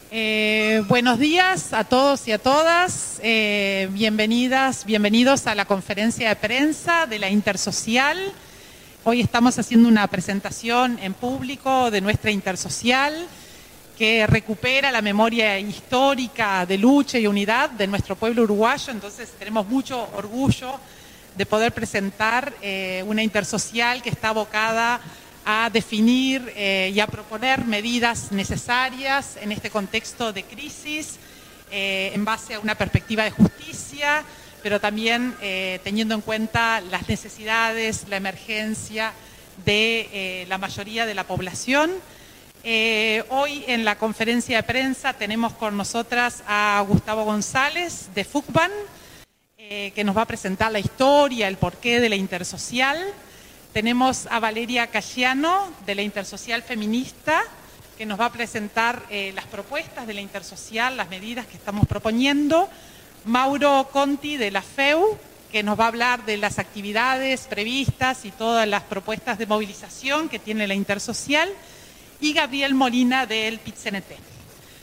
Buenos días a todos y a todas. Bienvenidos a la conferencia de prensa de la Intersocial. Hoy estamos haciendo una presentación en público de nuestra Intersocial que recupera la memoria histórica de lucha y unidad de nuestro pueblo uruguayo. Entonces tenemos mucho orgullo de poder presentar una Intersocial que está abocada a definir y a proponer medidas necesarias en este contexto de crisis en base a una perspectiva de justicia, pero también teniendo en cuenta las necesidades, la emergencia de la mayoría de la población. Hoy en la conferencia de prensa tenemos con nosotras a Gustavo González de FUCBAN, que nos va a presentar la historia, el porqué de la Intersocial. Tenemos a Valeria Cayano de la Intersocial Feminista, que nos va a presentar las propuestas de la Intersocial, las medidas que estamos proponiendo. Mauro Conti de la FEU, que nos va a hablar de las actividades previstas y todas las propuestas de movilización que tiene la Intersocial. Y Gabriel Molina del PIT-CNT.